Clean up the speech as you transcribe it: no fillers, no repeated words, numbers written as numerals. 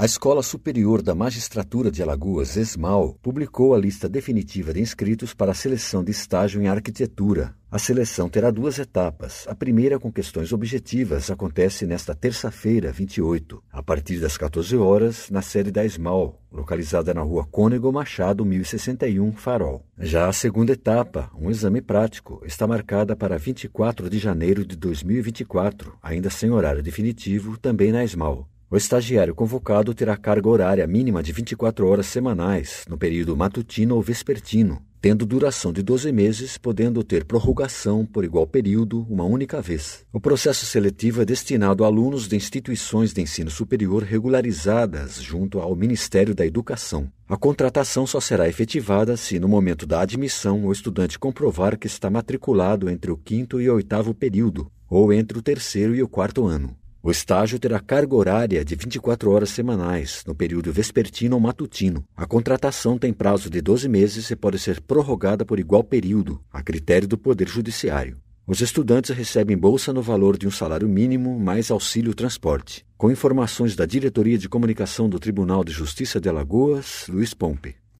A Escola Superior da Magistratura de Alagoas, ESMAL, publicou a lista definitiva de inscritos para a seleção de estágio em arquitetura. A seleção terá 2 etapas. A primeira, com questões objetivas, acontece nesta terça-feira, 28, a partir das 14 horas, na sede da ESMAL, localizada na rua Cônego Machado, 1061, Farol. Já a segunda etapa, um exame prático, está marcada para 24 de janeiro de 2024, ainda sem horário definitivo, também na ESMAL. O estagiário convocado terá carga horária mínima de 24 horas semanais, no período matutino ou vespertino, tendo duração de 12 meses, podendo ter prorrogação por igual período uma única vez. O processo seletivo é destinado a alunos de instituições de ensino superior regularizadas junto ao Ministério da Educação. A contratação só será efetivada se, no momento da admissão, o estudante comprovar que está matriculado entre o 5º e o 8º período, ou entre o 3º e o 4º ano. O estágio terá carga horária de 24 horas semanais, no período vespertino ou matutino. A contratação tem prazo de 12 meses e pode ser prorrogada por igual período, a critério do Poder Judiciário. Os estudantes recebem bolsa no valor de um salário mínimo mais auxílio transporte. Com informações da Diretoria de Comunicação do Tribunal de Justiça de Alagoas, Luiz Pompe.